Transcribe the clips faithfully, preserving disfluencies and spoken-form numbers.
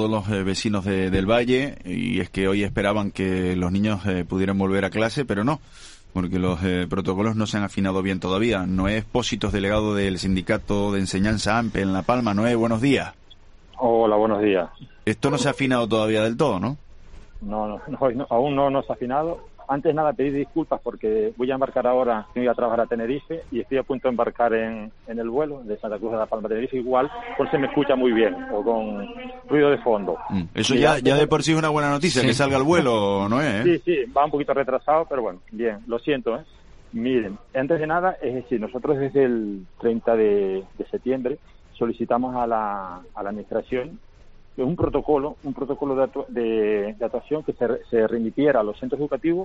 todos los eh, vecinos de, del Valle, y es que hoy esperaban que los niños eh, pudieran volver a clase, pero no, porque los eh, protocolos no se han afinado bien todavía. Noé Expósitos, delegado del Sindicato de Enseñanza A M P E en La Palma. Noé, buenos días. Hola, buenos días. Esto no se ha afinado todavía del todo, ¿no? No, no, no, no aún no nos ha afinado. Antes nada, pedir disculpas porque voy a embarcar ahora, voy a trabajar a Tenerife y estoy a punto de embarcar en, en el vuelo de Santa Cruz de La Palma a Tenerife, igual, por si me escucha muy bien o con ruido de fondo. Mm. Eso ya, ya de por sí es una buena noticia, sí. Que salga el vuelo, ¿no es? ¿eh? Sí, sí, va un poquito retrasado, pero bueno, bien, lo siento, ¿eh? Miren, antes de nada, es decir, nosotros desde el treinta de septiembre solicitamos a la, a la administración un protocolo, un protocolo de, actu de, de actuación que se, se remitiera a los centros educativos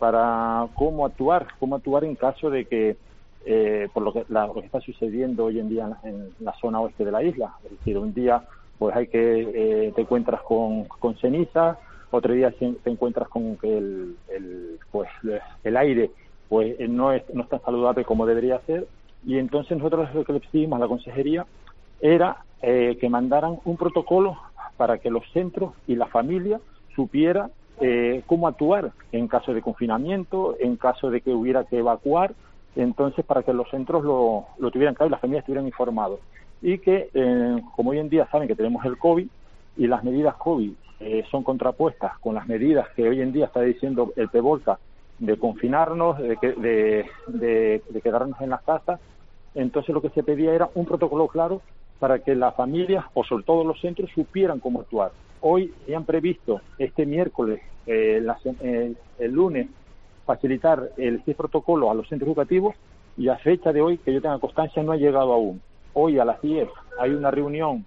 para cómo actuar, cómo actuar en caso de que, eh, por lo que, la, lo que está sucediendo hoy en día en, en la zona oeste de la isla. Es decir, un día pues hay que eh, te encuentras con, con ceniza, otro día te encuentras con que el, el, pues, el aire pues no es, no es tan saludable como debería ser, y entonces nosotros lo que le pedimos a la consejería era eh, que mandaran un protocolo para que los centros y la familia supiera eh, cómo actuar en caso de confinamiento, en caso de que hubiera que evacuar, entonces para que los centros lo, lo tuvieran claro y las familias estuvieran informados. Y que, eh, como hoy en día saben que tenemos el COVID y las medidas COVID eh, son contrapuestas con las medidas que hoy en día está diciendo el PEVOLCA de confinarnos, de, que, de, de, de quedarnos en las casas, entonces lo que se pedía era un protocolo claro para que las familias, o sobre todo los centros, supieran cómo actuar. Hoy se han previsto este miércoles, eh, la, eh, el lunes, facilitar el este protocolo a los centros educativos, y a fecha de hoy, que yo tenga constancia, no ha llegado aún. Hoy a las diez hay una reunión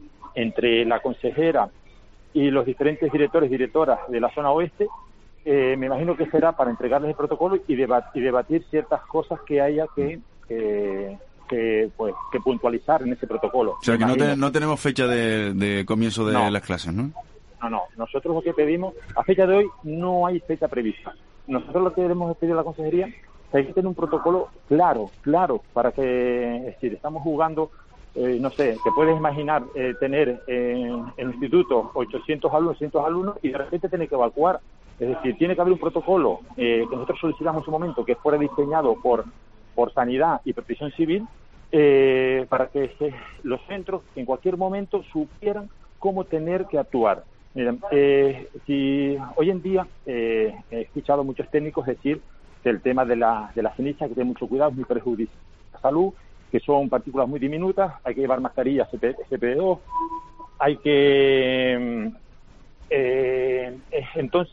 entre la consejera y los diferentes directores y directoras de la zona oeste. Eh, me imagino que será para entregarles el protocolo y, debat y debatir ciertas cosas que haya que... Eh, Que, pues, que puntualizar en ese protocolo. O sea, que no, te, no tenemos fecha de, de comienzo de no. las clases, ¿no? No, no. Nosotros lo que pedimos, a fecha de hoy, no hay fecha prevista. Nosotros lo que debemos pedir a la consejería es que hay que tener un protocolo claro, claro, para que, es decir, estamos jugando, eh, no sé, te puedes imaginar eh, tener eh, en el instituto ochocientos alumnos, cientos alumnos, y de repente tener que evacuar. Es decir, tiene que haber un protocolo eh, que nosotros solicitamos en su momento, que fuera diseñado por por Sanidad y Protección Civil, eh, para que se, los centros en cualquier momento supieran cómo tener que actuar. Miren, eh, si hoy en día eh, he escuchado a muchos técnicos decir que el tema de la, de la ceniza hay que tener mucho cuidado, es muy perjudicial a la salud, que son partículas muy diminutas, hay que llevar mascarillas C P D dos, hay que... Eh, entonces,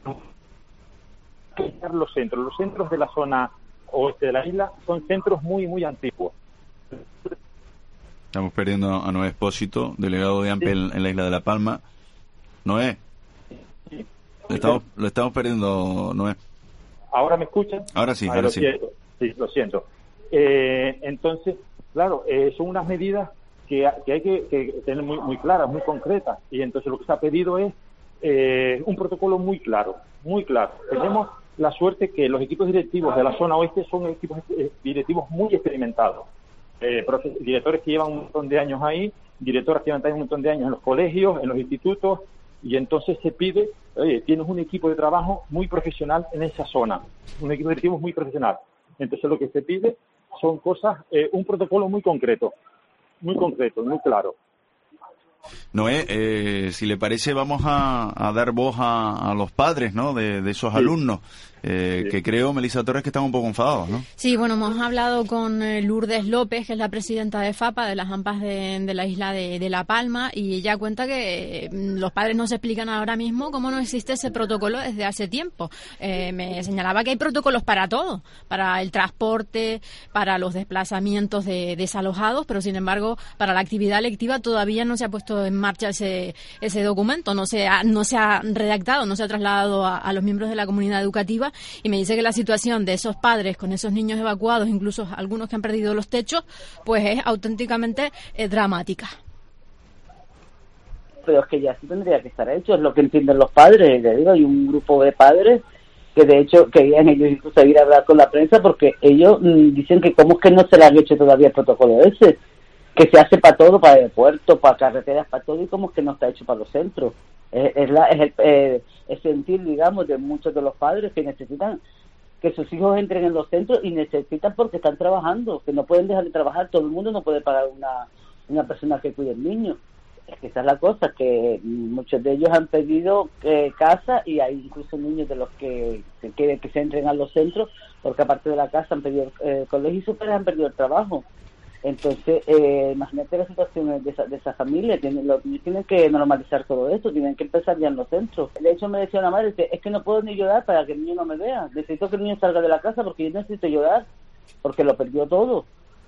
los centros, los centros de la zona oeste de la isla son centros muy, muy antiguos. Estamos perdiendo a Noé Expósito, delegado de A M P E sí. en, en la isla de La Palma. Noé, sí. lo, estamos, lo estamos perdiendo, Noé. ¿Ahora me escuchan? Ahora sí, ah, ahora lo sí. Siento. Sí, lo siento. Eh, entonces, claro, eh, son unas medidas que, que hay que, que tener muy, muy claras, muy concretas, y entonces lo que se ha pedido es eh, un protocolo muy claro, muy claro. Tenemos la suerte que los equipos directivos de la zona oeste son equipos directivos muy experimentados, eh, directores que llevan un montón de años ahí, directoras que llevan también un montón de años en los colegios, en los institutos, y entonces se pide, oye, tienes un equipo de trabajo muy profesional en esa zona, un equipo directivo muy profesional. Entonces lo que se pide son cosas, eh, un protocolo muy concreto, muy concreto, muy claro. Noé, eh, si le parece, vamos a, a dar voz a, a los padres, ¿no?, de, de esos sí. alumnos, eh, sí. que creo, Melissa Torres, que están un poco enfadados, ¿no? Sí, bueno, hemos hablado con eh, Lourdes López, que es la presidenta de FAPA, de las AMPAs de, de la isla de, de La Palma, y ella cuenta que eh, los padres no se explican ahora mismo cómo no existe ese protocolo desde hace tiempo. Eh, me señalaba que hay protocolos para todo, para el transporte, para los desplazamientos de desalojados, pero sin embargo, para la actividad lectiva todavía no se ha puesto en marcha ese ese documento, no se ha, no se ha redactado, no se ha trasladado a, a los miembros de la comunidad educativa, y me dice que la situación de esos padres con esos niños evacuados, incluso algunos que han perdido los techos, pues es auténticamente eh, dramática. Pero es que ya sí tendría que estar hecho, es lo que entienden los padres. Le digo, hay un grupo de padres que de hecho querían ellos incluso ir a hablar con la prensa porque ellos mmm, dicen que cómo es que no se le han hecho todavía el protocolo ese. que se hace para todo, para aeropuertos, para carreteras, para todo, y como que no está hecho para los centros. Es, es, la, es el, eh, el sentir, digamos, de muchos de los padres que necesitan que sus hijos entren en los centros, y necesitan porque están trabajando, que no pueden dejar de trabajar. Todo el mundo no puede pagar una, una persona que cuide al niño. Es que esa es la cosa, que muchos de ellos han pedido eh, casa, y hay incluso niños de los que se quieren que se entren a los centros, porque aparte de la casa han pedido eh, colegio, y sus padres han perdido el trabajo. Entonces, eh, imagínate la situación de esa, de esa familia. Tienen, los niños tienen que normalizar todo esto, tienen que empezar ya en los centros. De hecho, me decía una madre, es que no puedo ni llorar para que el niño no me vea. Necesito que el niño salga de la casa porque yo necesito llorar, porque lo perdió todo.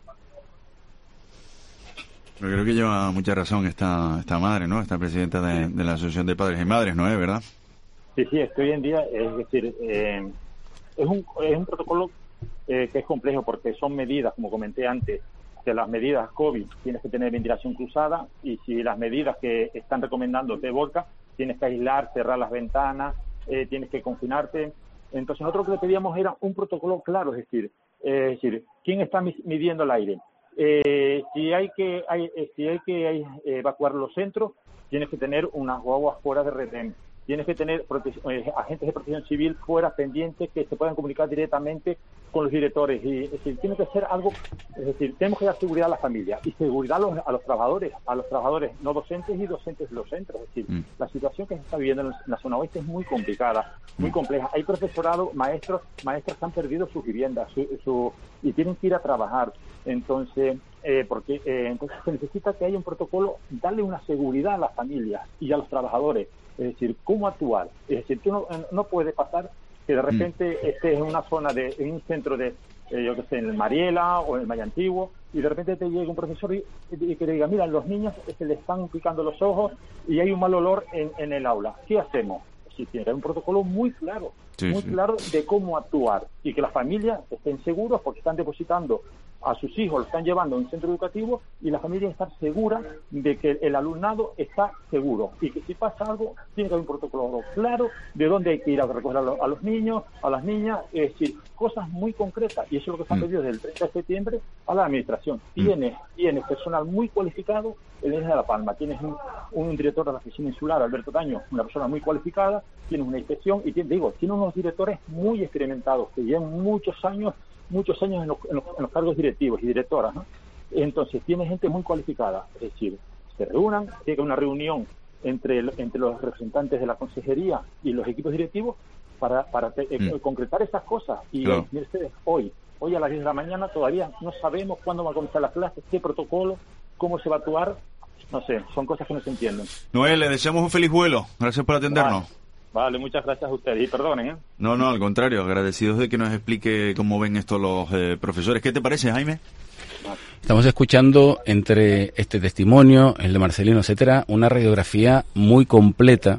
Pero creo que lleva mucha razón esta esta madre, ¿no? Esta presidenta de, de la Asociación de Padres y Madres, ¿no es verdad? Sí, sí, es que hoy en día, es decir, eh, es un es un protocolo eh, que es complejo, porque son medidas, como comenté antes, que las medidas COVID tienes que tener ventilación cruzada, y si las medidas que están recomendando te volca, tienes que aislar, cerrar las ventanas, eh, tienes que confinarte. Entonces nosotros lo que le pedíamos era un protocolo claro, es decir, eh, es decir, ¿quién está midiendo el aire? Eh, si hay que hay, eh, si hay que hay, eh, evacuar los centros, tienes que tener unas guaguas fuera de retén, tienes que tener prote- eh, agentes de protección civil fuera pendientes que se puedan comunicar directamente con los directores. Y es decir, tiene que ser algo, es decir, tenemos que dar seguridad a la familia y seguridad a los, a los trabajadores, a los trabajadores no docentes y docentes de los centros. Es decir, mm. la situación que se está viviendo en la zona oeste es muy complicada, muy compleja. Hay profesorado, maestros, maestras que han perdido sus viviendas su, su, y tienen que ir a trabajar. Entonces, eh, porque eh, entonces se necesita que haya un protocolo, darle una seguridad a las familias y a los trabajadores. Es decir, cómo actuar. Es decir, tú no, no puede pasar que de repente mm. estés en una zona, de en un centro de, eh, yo qué sé, en el Mariela o en el Maya Antiguo, y de repente te llega un profesor y, y que le diga, mira, los niños se le están picando los ojos y hay un mal olor en, en el aula. ¿Qué hacemos? Sí, tiene que haber un protocolo muy claro, sí, muy sí. claro de cómo actuar, y que las familias estén seguras porque están depositando a sus hijos, lo están llevando a un centro educativo, y la familia está segura de que el alumnado está seguro, y que si pasa algo tiene que haber un protocolo claro de dónde hay que ir a recoger a, lo, a los niños, a las niñas, es decir, cosas muy concretas, y eso es lo que se ha pedido desde el treinta de septiembre a la administración. Tienes, tienes personal muy cualificado en la isla de La Palma, tienes un, un director de la oficina insular, Alberto Taño, una persona muy cualificada, tienes una inspección, y tiene, digo, tiene unos directores muy experimentados que llevan muchos años muchos años en los, en, los, en los cargos directivos y directoras, ¿no? Entonces tiene gente muy cualificada, es decir, se reúnan, tiene una reunión entre el, entre los representantes de la consejería y los equipos directivos para, para te, eh, mm. concretar esas cosas. Y claro. eh, ustedes, hoy, hoy a las diez de la mañana todavía no sabemos cuándo va a comenzar la clase, qué protocolo, cómo se va a actuar, no sé, son cosas que no se entienden. Noel, le deseamos un feliz vuelo, gracias por atendernos. Vale. Vale, muchas gracias a ustedes y perdonen, ¿eh? No, no, al contrario, agradecidos de que nos explique cómo ven esto los eh, profesores. ¿Qué te parece, Jaime? Estamos escuchando entre este testimonio, el de Marcelino, etcétera, una radiografía muy completa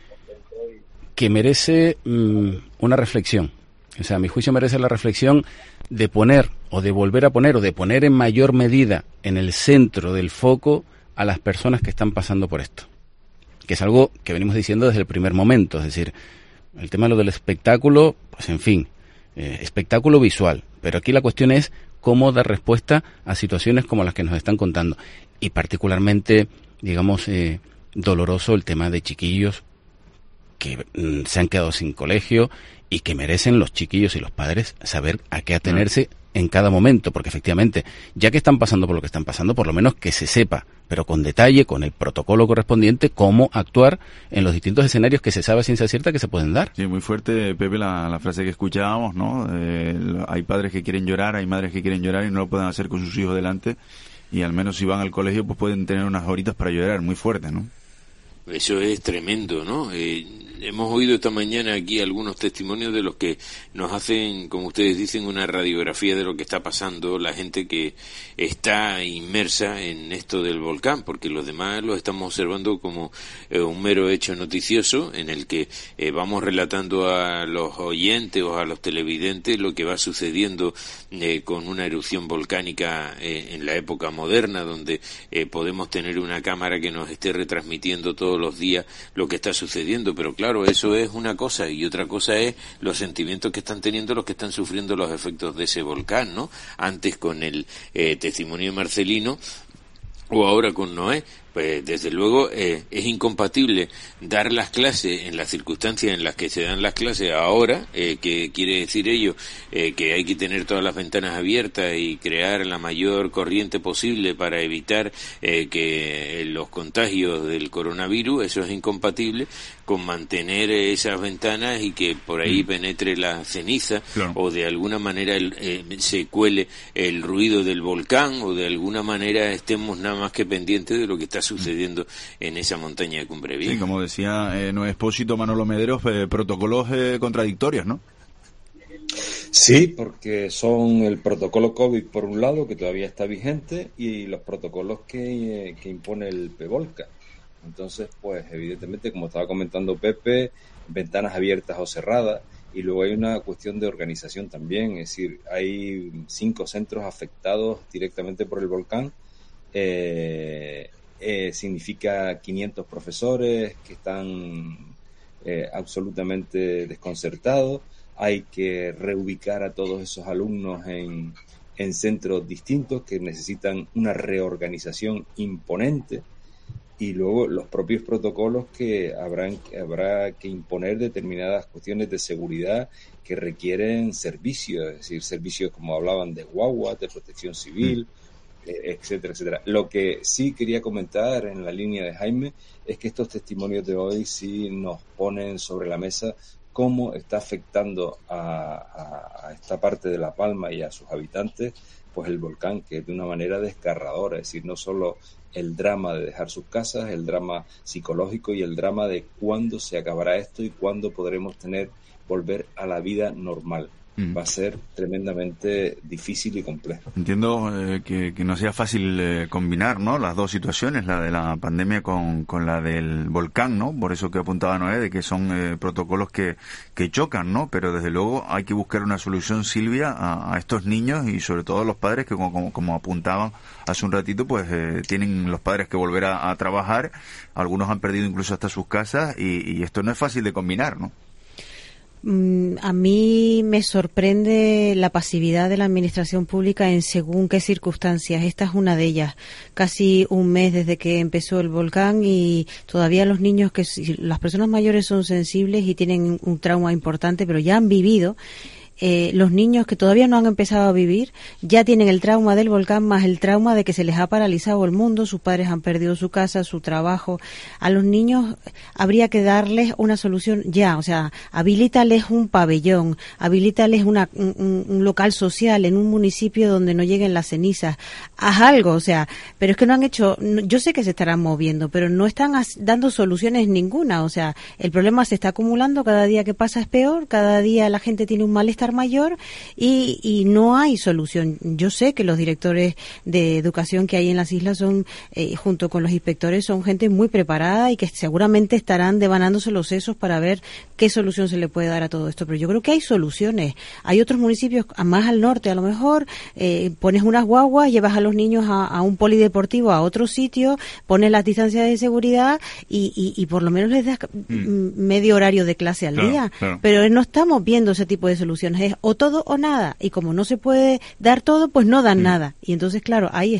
que merece mmm, una reflexión. O sea, a mi juicio merece la reflexión de poner o de volver a poner o de poner en mayor medida en el centro del foco a las personas que están pasando por esto. Que es algo que venimos diciendo desde el primer momento, es decir, el tema de lo del espectáculo, pues en fin, eh, espectáculo visual, pero aquí la cuestión es cómo dar respuesta a situaciones como las que nos están contando, y particularmente, digamos, eh, doloroso el tema de chiquillos que mm, se han quedado sin colegio y que merecen los chiquillos y los padres saber a qué atenerse en cada momento, porque efectivamente, ya que están pasando por lo que están pasando, por lo menos que se sepa, pero con detalle, con el protocolo correspondiente, cómo actuar en los distintos escenarios que se sabe a ciencia cierta que se pueden dar. Sí, muy fuerte, Pepe, la, la frase que escuchábamos, ¿no? Eh, hay padres que quieren llorar, hay madres que quieren llorar y no lo pueden hacer con sus hijos delante, y al menos si van al colegio pues pueden tener unas horitas para llorar, muy fuerte, ¿no? Eso es tremendo, ¿no? Eh, hemos oído esta mañana aquí algunos testimonios de los que nos hacen, como ustedes dicen, una radiografía de lo que está pasando, la gente que está inmersa en esto del volcán, porque los demás lo estamos observando como eh, un mero hecho noticioso en el que eh, vamos relatando a los oyentes o a los televidentes lo que va sucediendo eh, con una erupción volcánica eh, en la época moderna, donde eh, podemos tener una cámara que nos esté retransmitiendo todos los días lo que está sucediendo, pero claro, eso es una cosa, y otra cosa es los sentimientos que están teniendo los que están sufriendo los efectos de ese volcán, ¿no? Antes, con el eh, testimonio de Marcelino, o ahora con Noé, pues desde luego eh, es incompatible dar las clases en las circunstancias en las que se dan las clases ahora, eh, que quiere decir ello eh, que hay que tener todas las ventanas abiertas y crear la mayor corriente posible para evitar eh, que los contagios del coronavirus. Eso es incompatible con mantener esas ventanas y que por ahí penetre la ceniza, claro, o de alguna manera el, eh, se cuele el ruido del volcán, o de alguna manera estemos nada más que pendientes de lo que está sucediendo en esa montaña de Cumbre Vieja. Sí, como decía eh, Noé Expósito, Manolo Mederos, eh, protocolos eh, contradictorios, ¿no? Sí, porque son el protocolo COVID por un lado, que todavía está vigente, y los protocolos que, eh, que impone el PEVOLCA. Entonces, pues evidentemente, como estaba comentando Pepe, ventanas abiertas o cerradas, y luego hay una cuestión de organización también, es decir, hay cinco centros afectados directamente por el volcán. Eh, eh, significa quinientos profesores que están eh, absolutamente desconcertados. Hay que reubicar a todos esos alumnos en, en centros distintos que necesitan una reorganización imponente, y luego los propios protocolos que habrán, habrá que imponer determinadas cuestiones de seguridad que requieren servicios, es decir, servicios como hablaban de guaguas, de protección civil, mm. etcétera, etcétera. Lo que sí quería comentar en la línea de Jaime es que estos testimonios de hoy sí nos ponen sobre la mesa cómo está afectando a, a, a esta parte de La Palma y a sus habitantes pues el volcán, que es de una manera desgarradora, es decir, no solo el drama de dejar sus casas, el drama psicológico y el drama de cuándo se acabará esto y cuándo podremos tener volver a la vida normal. Mm. Va a ser tremendamente difícil y complejo. Entiendo eh, que, que no sea fácil eh, combinar, ¿no?, las dos situaciones, la de la pandemia con, con la del volcán, ¿no? Por eso que apuntaba Noé, de que son eh, protocolos que, que chocan, ¿no? Pero desde luego hay que buscar una solución, Silvia, a, a estos niños y sobre todo a los padres que, como, como, como apuntaban hace un ratito, pues eh, tienen los padres que volver a, a trabajar. Algunos han perdido incluso hasta sus casas y, y esto no es fácil de combinar, ¿no? A mí me sorprende la pasividad de la administración pública en según qué circunstancias. Esta es una de ellas. Casi un mes desde que empezó el volcán y todavía los niños, que las personas mayores son sensibles y tienen un trauma importante, pero ya han vivido. Eh, los niños que todavía no han empezado a vivir ya tienen el trauma del volcán más el trauma de que se les ha paralizado el mundo, sus padres han perdido su casa, su trabajo. A los niños habría que darles una solución ya, o sea, habilítales un pabellón, habilítales una, un, un local social en un municipio donde no lleguen las cenizas, haz algo, o sea, pero es que no han hecho, yo sé que se estarán moviendo, pero no están dando soluciones ninguna, o sea, el problema se está acumulando, cada día que pasa es peor, cada día la gente tiene un malestar mayor y, y no hay solución. Yo sé que los directores de educación que hay en las islas son, eh, junto con los inspectores, son gente muy preparada y que seguramente estarán devanándose los sesos para ver qué solución se le puede dar a todo esto. Pero yo creo que hay soluciones. Hay otros municipios más al norte, a lo mejor, eh, pones unas guaguas, llevas a los niños a, a un polideportivo, a otro sitio, pones las distancias de seguridad y, y, y por lo menos les das mm. medio horario de clase al claro, día. Claro. Pero no estamos viendo ese tipo de soluciones. Es o todo o nada, y como no se puede dar todo, pues no dan mm. nada, y entonces claro, ahí